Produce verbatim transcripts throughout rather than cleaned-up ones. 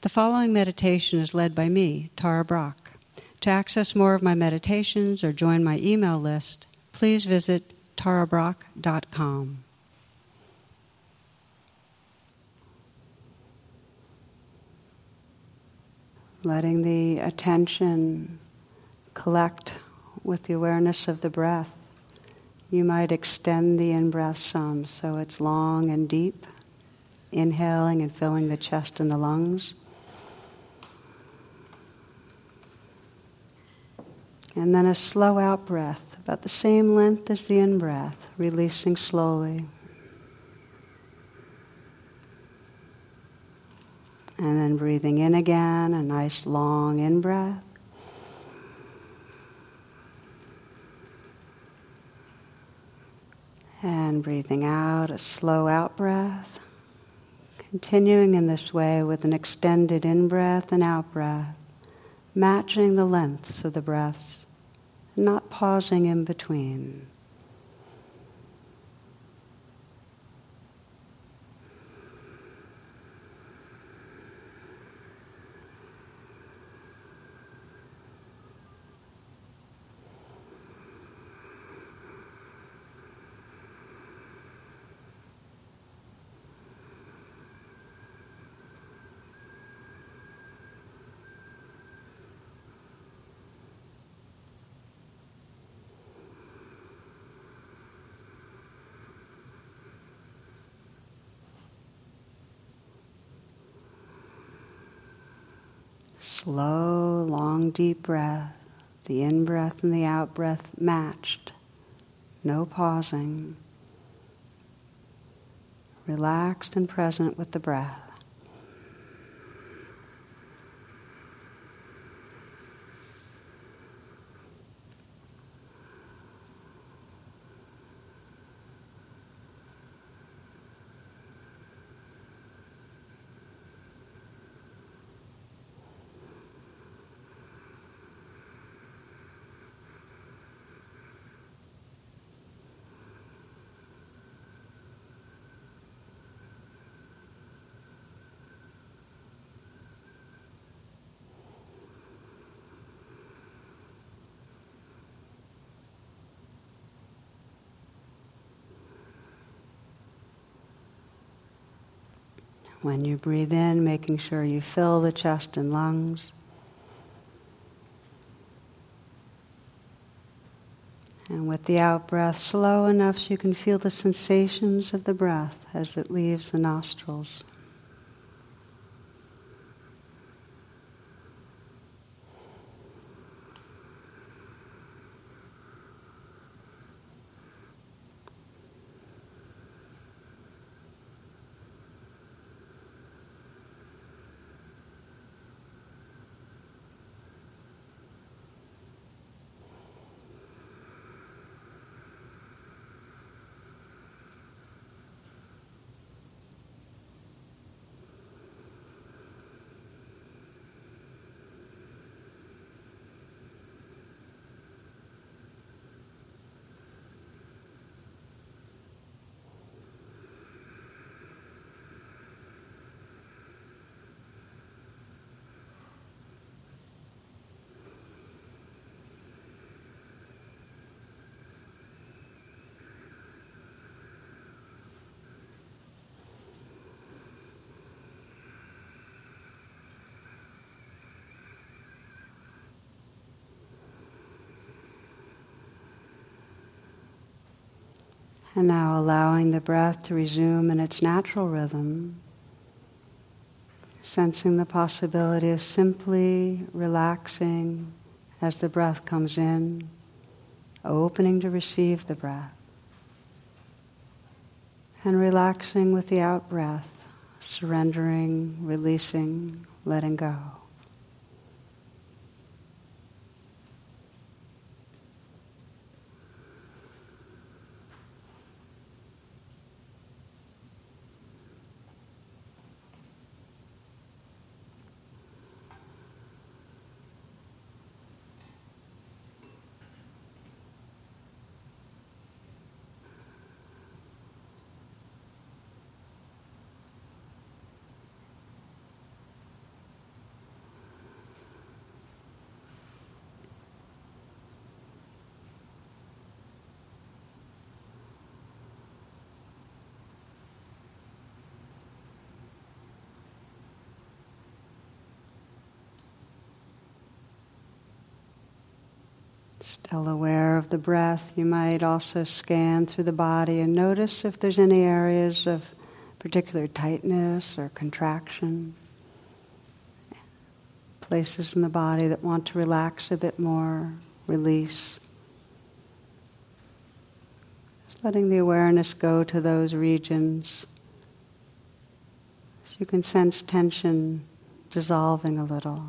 The following meditation is led by me, Tara Brach. To access more of my meditations or join my email list, please visit tara brach dot com. Letting the attention collect with the awareness of the breath. You might extend the in-breath some so it's long and deep, inhaling and filling the chest and the lungs. And then a slow out-breath, about the same length as the in-breath, releasing slowly. And then breathing in again, a nice long in-breath. And breathing out, a slow out-breath. Continuing in this way with an extended in-breath and out-breath, matching the lengths of the breaths, not pausing in between. Slow, long, deep breath. The in-breath and the out-breath matched. No pausing. Relaxed and present with the breath. When you breathe in, making sure you fill the chest and lungs. And with the out-breath, slow enough so you can feel the sensations of the breath as it leaves the nostrils. And now allowing the breath to resume in its natural rhythm, sensing the possibility of simply relaxing as the breath comes in, opening to receive the breath, and relaxing with the out-breath, surrendering, releasing, letting go. Still aware of the breath, you might also scan through the body and notice if there's any areas of particular tightness or contraction. Places in the body that want to relax a bit more, release. Just letting the awareness go to those regions. So you can sense tension dissolving a little.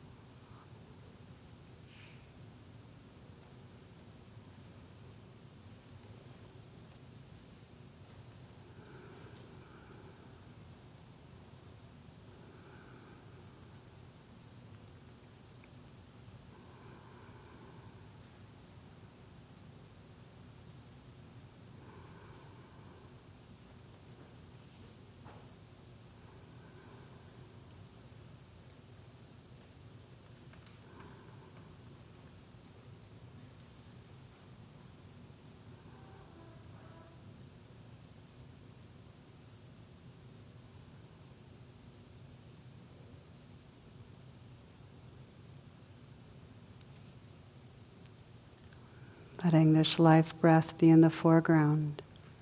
Letting this life breath be in the foreground.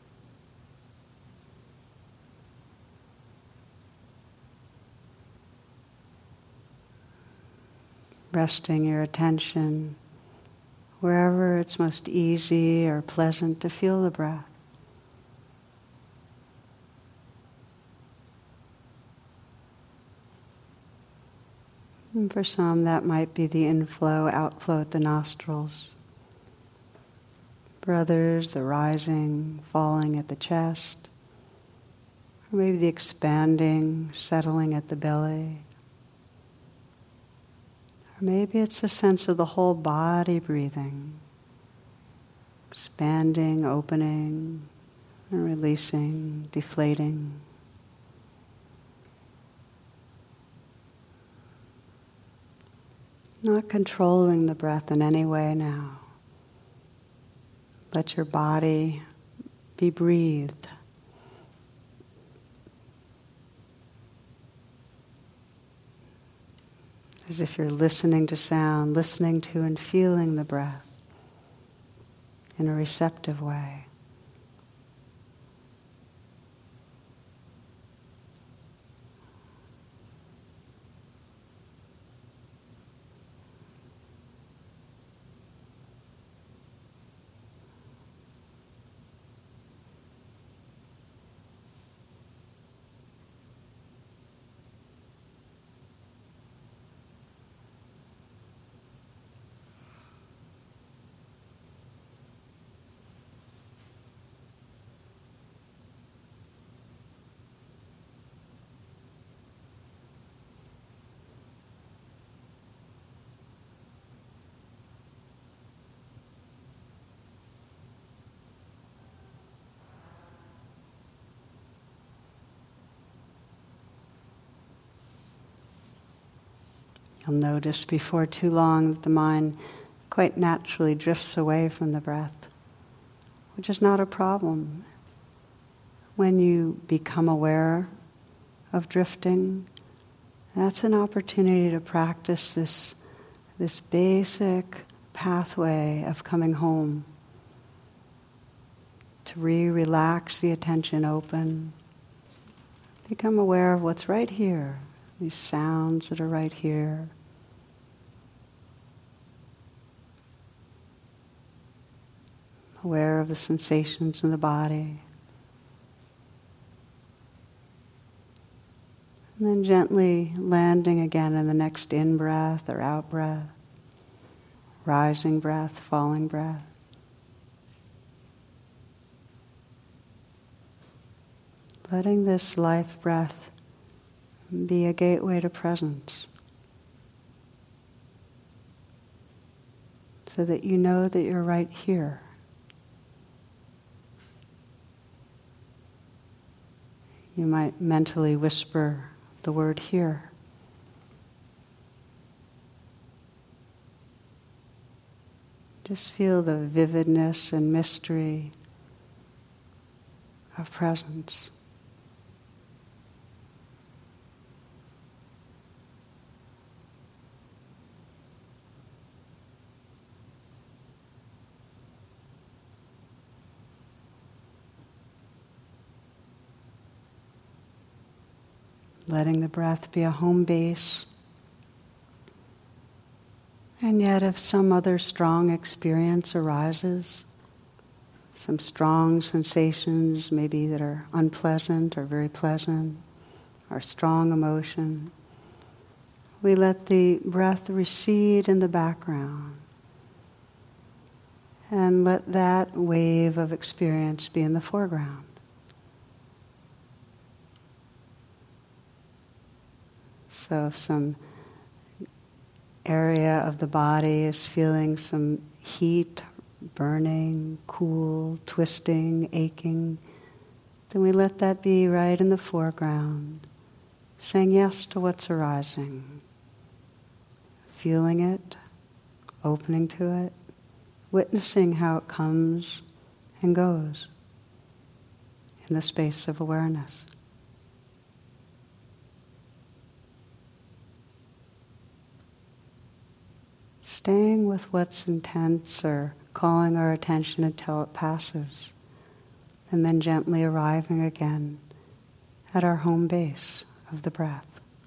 Resting your attention wherever it's most easy or pleasant to feel the breath. And for some, that might be the inflow, outflow at the nostrils. For others, the rising, falling at the chest. Or maybe the expanding, settling at the belly. Or maybe it's a sense of the whole body breathing. Expanding, opening, and releasing, deflating. Not controlling the breath in any way now. Let your body be breathed. As if you're listening to sound, listening to and feeling the breath in a receptive way. You'll notice before too long that the mind quite naturally drifts away from the breath, which is not a problem. When you become aware of drifting, that's an opportunity to practice this, this basic pathway of coming home. To re-relax the attention open, become aware of what's right here. These sounds that are right here. Aware of the sensations in the body. And then gently landing again in the next in-breath or out-breath. Rising breath, falling breath. Letting this life breath be a gateway to presence, so that you know that you're right here. You might mentally whisper the word here. Just feel the vividness and mystery of presence. letting the breath be a home base. And yet if some other strong experience arises, some strong sensations maybe that are unpleasant or very pleasant, or strong emotion, we let the breath recede in the background and let that wave of experience be in the foreground. So if some area of the body is feeling some heat, burning, cool, twisting, aching, then we let that be right in the foreground, saying yes to what's arising, feeling it, opening to it, witnessing how it comes and goes in the space of awareness. Staying with what's intense or calling our attention until it passes, and then gently arriving again at our home base of the breath.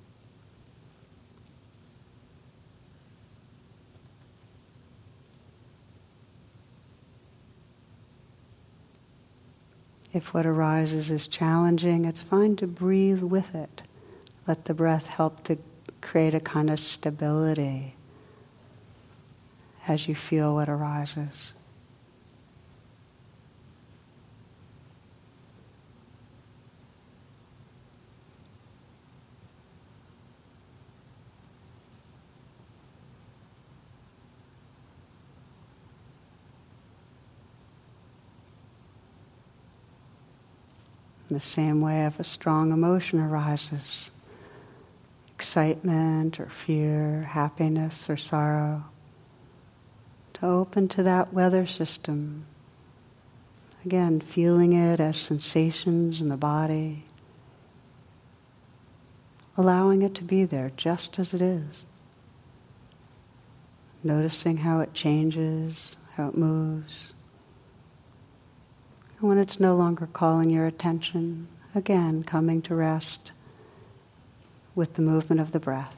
If what arises is challenging, it's fine to breathe with it. Let the breath help to create a kind of stability as you feel what arises. In the same way, if a strong emotion arises, excitement or fear, happiness or sorrow, to open to that weather system. Again, feeling it as sensations in the body, allowing it to be there just as it is. Noticing how it changes, how it moves. And when it's no longer calling your attention, again, coming to rest with the movement of the breath.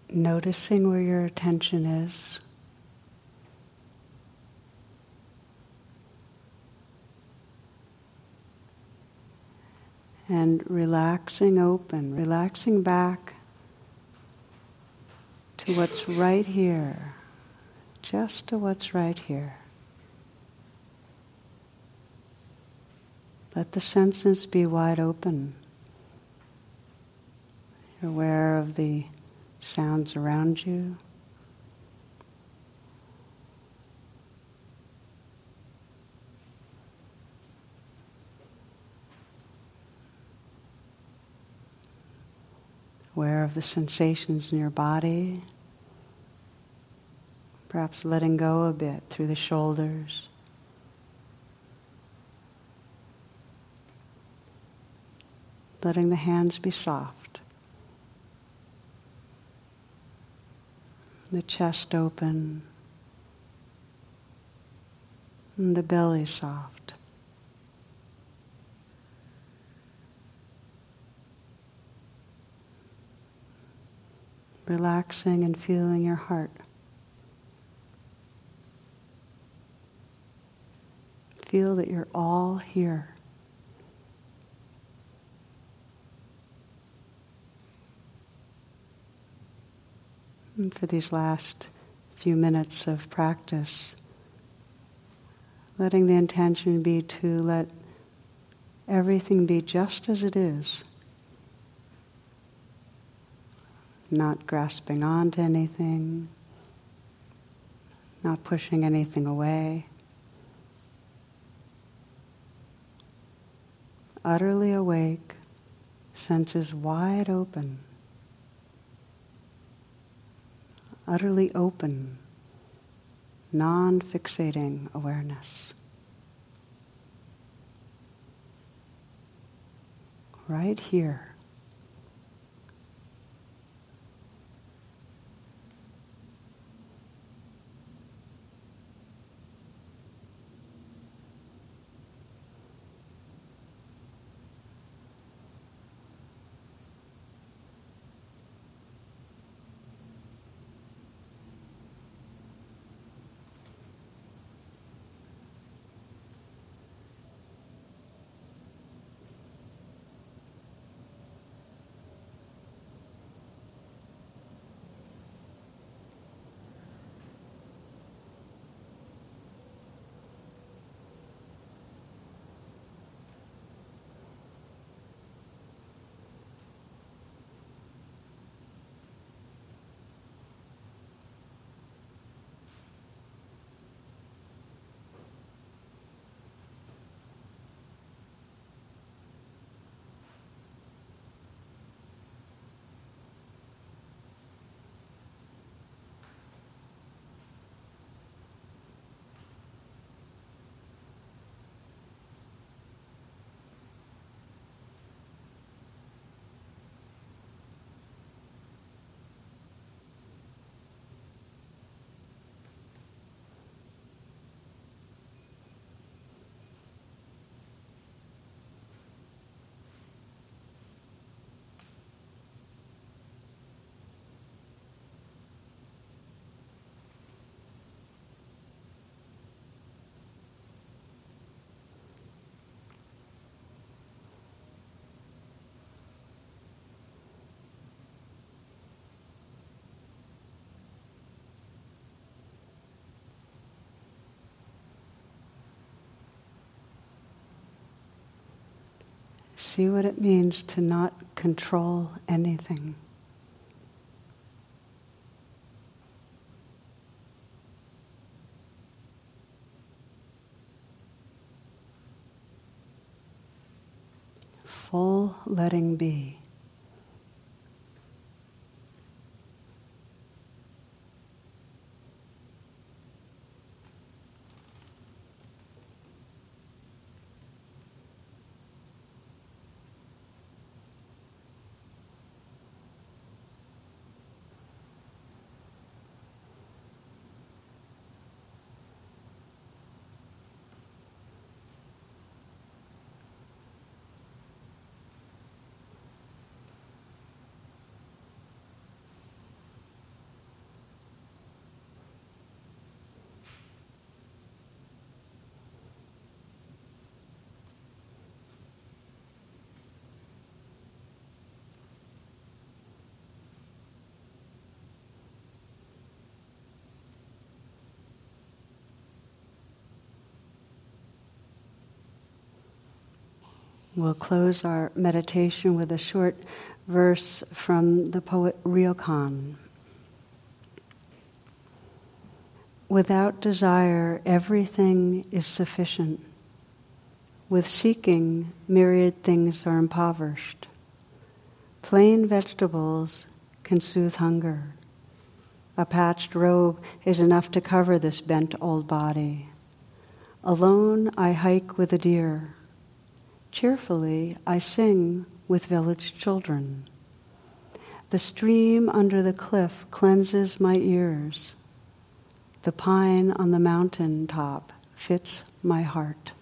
noticing where your attention is. And relaxing open, relaxing back to what's right here, just to what's right here. Let the senses be wide open. You're aware of the sounds around you. Aware of the sensations in your body. Perhaps letting go a bit through the shoulders. Letting the hands be soft. The chest open. And the belly soft. Relaxing and feeling your heart. Feel that you're all here. And for these last few minutes of practice, letting the intention be to let everything be just as it is. Not grasping onto anything, not pushing anything away. Utterly awake, senses wide open. Utterly open, non-fixating awareness. Right here. See what it means to not control anything. Full letting be. We'll close our meditation with a short verse from the poet Ryokan. Without desire, everything is sufficient. With seeking, myriad things are impoverished. Plain vegetables can soothe hunger. A patched robe is enough to cover this bent old body. Alone I hike with a deer. Cheerfully I sing with village children. The stream under the cliff cleanses my ears. The pine on the mountain top fits my heart.